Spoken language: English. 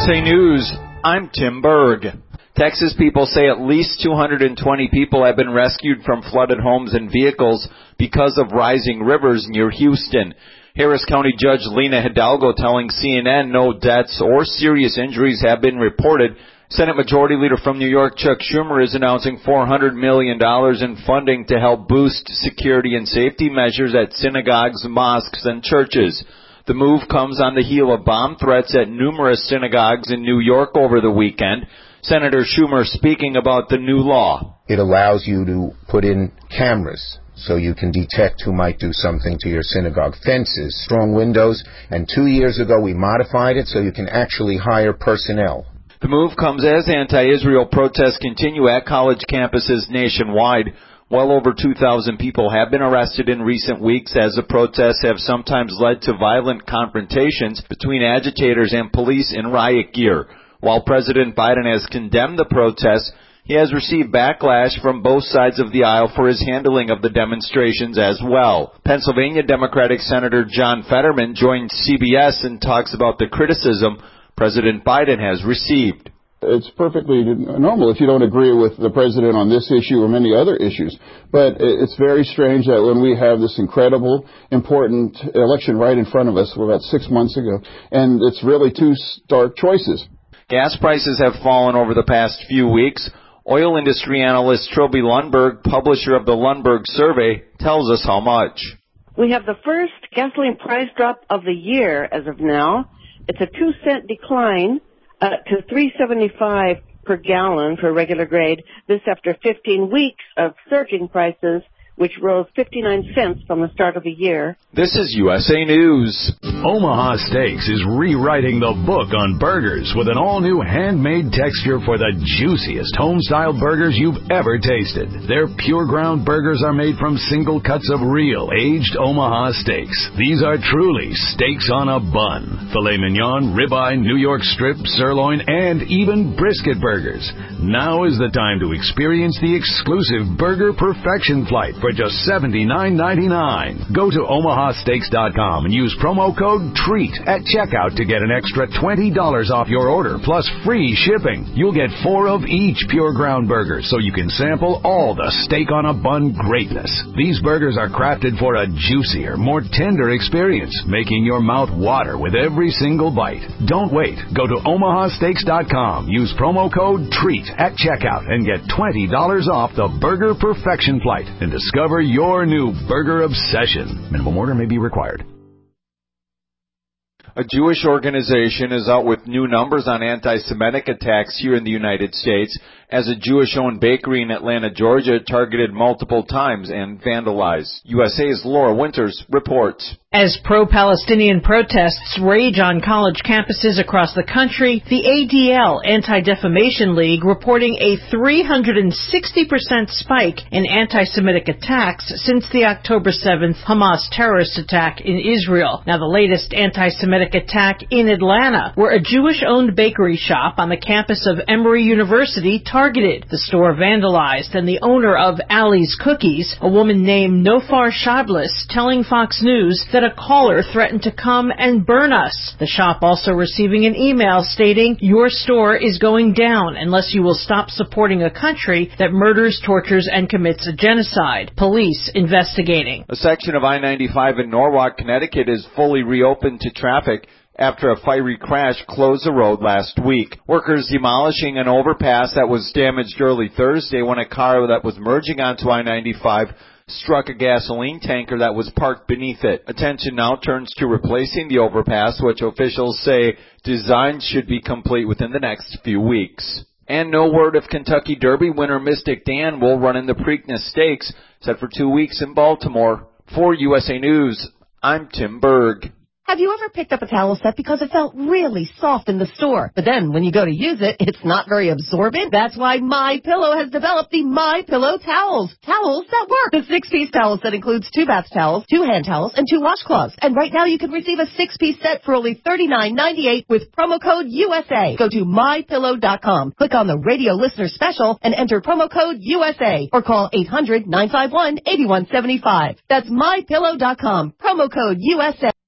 USA News, I'm Tim Berg. Texas people say at least 220 people have been rescued from flooded homes and vehicles because of rising rivers near Houston. Harris County Judge Lena Hidalgo telling CNN no deaths or serious injuries have been reported. Senate Majority Leader from New York, Chuck Schumer, is announcing $400 million in funding to help boost security and safety measures at synagogues, mosques, and churches. The move comes on the heel of bomb threats at numerous synagogues in New York over the weekend. Senator Schumer speaking about the new law. It allows you to put in cameras so you can detect who might do something to your synagogue. Fences, strong windows, and 2 years ago we modified it so you can actually hire personnel. The move comes as anti-Israel protests continue at college campuses nationwide. Well over 2,000 people have been arrested in recent weeks as the protests have sometimes led to violent confrontations between agitators and police in riot gear. While President Biden has condemned the protests, he has received backlash from both sides of the aisle for his handling of the demonstrations as well. Pennsylvania Democratic Senator John Fetterman joined CBS and talks about the criticism President Biden has received. It's perfectly normal if you don't agree with the president on this issue or many other issues. But it's very strange that when we have this incredible, important election right in front of us, about 6 months ago, and it's really two stark choices. Gas prices have fallen over the past few weeks. Oil industry analyst Trilby Lundberg, publisher of the Lundberg Survey, tells us how much. We have the first gasoline price drop of the year as of now. It's a 2-cent decline to $3.75 per gallon for regular grade. This after 15 weeks of surging prices, which rose 59 cents from the start of the year. This is USA News. Omaha Steaks is rewriting the book on burgers with an all-new handmade texture for the juiciest home-style burgers you've ever tasted. Their pure ground burgers are made from single cuts of real, aged Omaha steaks. These are truly steaks on a bun. Filet mignon, ribeye, New York strip, sirloin, and even brisket burgers. Now is the time to experience the exclusive Burger Perfection Flight for just $79.99. Go to omahasteaks.com and use promo code TREAT at checkout to get an extra $20 off your order plus free shipping. You'll get 4 of each pure ground burger so you can sample all the steak on a bun greatness. These burgers are crafted for a juicier, more tender experience, making your mouth water with every single bite. Don't wait. Go to omahasteaks.com. Use promo code TREAT at checkout and get $20 off the Burger Perfection Flight and discover your new burger obsession. Minimum order may be required. A Jewish organization is out with new numbers on anti-Semitic attacks here in the United States as a Jewish-owned bakery in Atlanta, Georgia, targeted multiple times and vandalized. USA's Laura Winters reports. As pro-Palestinian protests rage on college campuses across the country, the ADL, Anti-Defamation League, reporting a 360% spike in anti-Semitic attacks since the October 7th Hamas terrorist attack in Israel. Now, the latest anti-Semitic attack in Atlanta, where a Jewish-owned bakery shop on the campus of Emory University targeted. The store vandalized, and the owner of Ali's Cookies, a woman named Nofar Shablis, telling Fox News that a caller threatened to come and burn us. The shop also receiving an email stating, "Your store is going down unless you will stop supporting a country that murders, tortures, and commits a genocide." Police investigating. A section of I-95 in Norwalk, Connecticut is fully reopened to traffic after a fiery crash closed the road last week. Workers demolishing an overpass that was damaged early Thursday when a car that was merging onto I-95 struck a gasoline tanker that was parked beneath it. Attention now turns to replacing the overpass, which officials say design should be complete within the next few weeks. And no word if Kentucky Derby winner Mystic Dan will run in the Preakness Stakes, set for 2 weeks in Baltimore. For USA News, I'm Tim Berg. Have you ever picked up a towel set because it felt really soft in the store, but then when you go to use it, it's not very absorbent? That's why MyPillow has developed the MyPillow towels. Towels that work. The 6-piece towel set includes 2 bath towels, 2 hand towels, and 2 washcloths. And right now you can receive a 6-piece set for only $39.98 with promo code USA. Go to MyPillow.com. Click on the radio listener special and enter promo code USA or call 800-951-8175. That's MyPillow.com. Promo code USA.